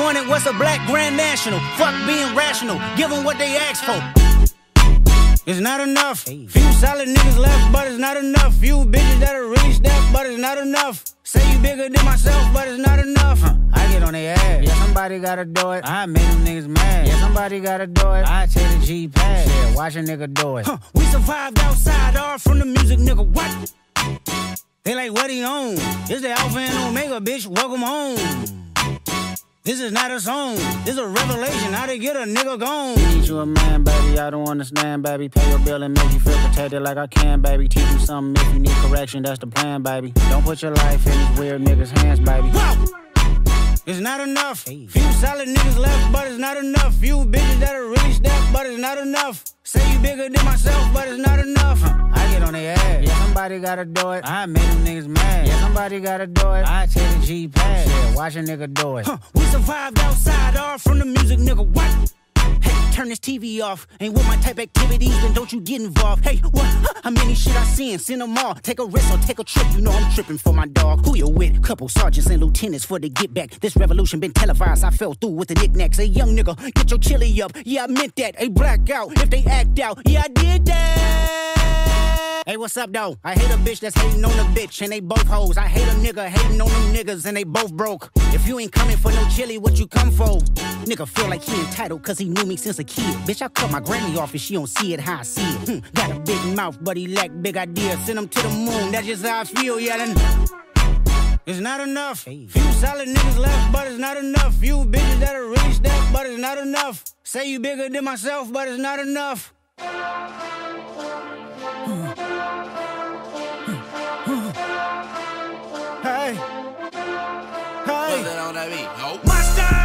wanted was a black Grand National. Fuck being rational, give them what they asked for. It's not enough. Few solid niggas left, but it's not enough. Few bitches that'll really step, but it's not enough. Say you bigger than myself, but it's not enough. I get on their ass. Yeah, somebody gotta do it. I made them niggas mad. Yeah, somebody gotta do it. I take the G-Pad. Yeah, watch a nigga do it. We survived outside, all from the music, nigga. What? They like, what he on? It's the Alpha and Omega, bitch. Welcome home. This is not a song, this a revelation, how to get a nigga gone. Need you a man, baby, I don't understand, baby. Pay your bill and make you feel protected like I can, baby. Teach you something if you need correction, that's the plan, baby. Don't put your life in these weird niggas' hands, baby. Whoa! It's not enough. Few solid niggas left, but it's not enough. Few bitches that'll really step, but it's not enough. Say you bigger than myself, but it's not enough. I get on their ass. Yeah, somebody gotta do it. I made them niggas mad. Yeah, somebody gotta do it. I take the G-Pad. Yeah, watch a nigga do it. We survived outside, all from the music, nigga. What? Hey, turn this TV off. Ain't with my type activities, then don't you get involved. Hey, what? How many shit I seen? Send them all. Take a risk or take a trip. You know I'm tripping for my dog. Who you with? Couple sergeants and lieutenants for the get back. This revolution been televised. I fell through with the knickknacks. Hey, young nigga, get your chili up. Yeah, I meant that. Hey, black out if they act out. Yeah, I did that. Hey, what's up, though? I hate a bitch that's hating on a bitch, and they both hoes. I hate a nigga hating on them niggas, and they both broke. If you ain't coming for no chili, what you come for? Nigga feel like he entitled, cause he knew me since a kid. Bitch, I cut my granny off and she don't see it how I see it. Got a big mouth, but he lack big ideas. Send him to the moon, that's just how I feel, yelling. It's not enough. Few solid niggas left, but it's not enough. Few bitches that'll really step, but it's not enough. Say you bigger than myself, but it's not enough. Hey, hey, my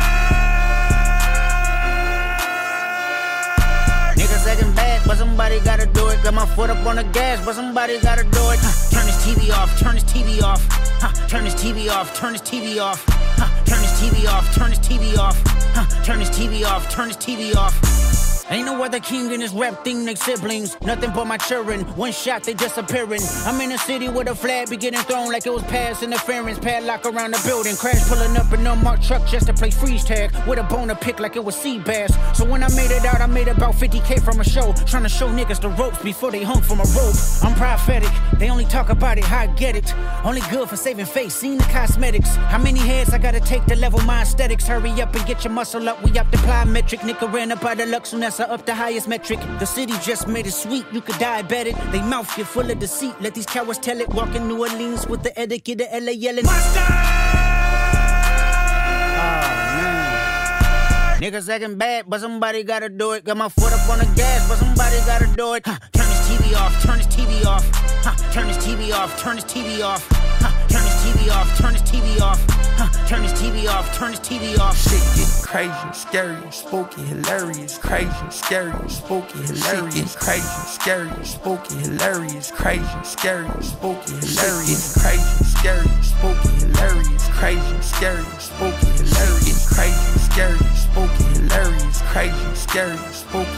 style. Niggas second bad, but somebody gotta do it. Got my foot up on the gas, but somebody gotta do it. Turn this TV off, turn this TV off. Turn this TV off, turn this TV off. Turn this TV off, turn this TV off. Turn this TV off, turn this TV off. Ain't no other king in this rap thing, they siblings. Nothing but my children. One shot, they disappearing. I'm in a city with a flag be getting thrown like it was pass interference. Padlock around the building. Crash pulling up an unmarked truck just to play freeze tag. With a bone to pick like it was sea bass. So when I made it out, I made about 50K from a show. Trying to show niggas the ropes before they hung from a rope. I'm prophetic. They only talk about it, how I get it. Only good for saving face, seen the cosmetics. How many heads I gotta take to level my aesthetics? Hurry up and get your muscle up. We up the plyometric. Nigga ran up out of Lux and that's up the highest metric. The city just made it sweet, you could diabetic. They mouth get full of deceit, let these cowards tell it. Walk in New Orleans with the etiquette of LA yelling. My style! Oh, man. Niggas acting bad, but somebody gotta do it. Got my foot up on the gas, but somebody gotta do it. Turn this TV off, turn this TV off. Turn this TV off, turn this TV off. Turn this TV off, turn this TV off. Turn this TV off, turn this TV off. Shit getting crazy, scary, spooky, hilarious. Crazy, scary, spooky, hilarious. Shit getting crazy, scary, spooky, hilarious. Crazy, scary, spooky, hilarious. Crazy, scary, spooky, hilarious. Crazy, scary, spooky, hilarious. Crazy, scary, spooky, hilarious. Crazy, scary, spooky,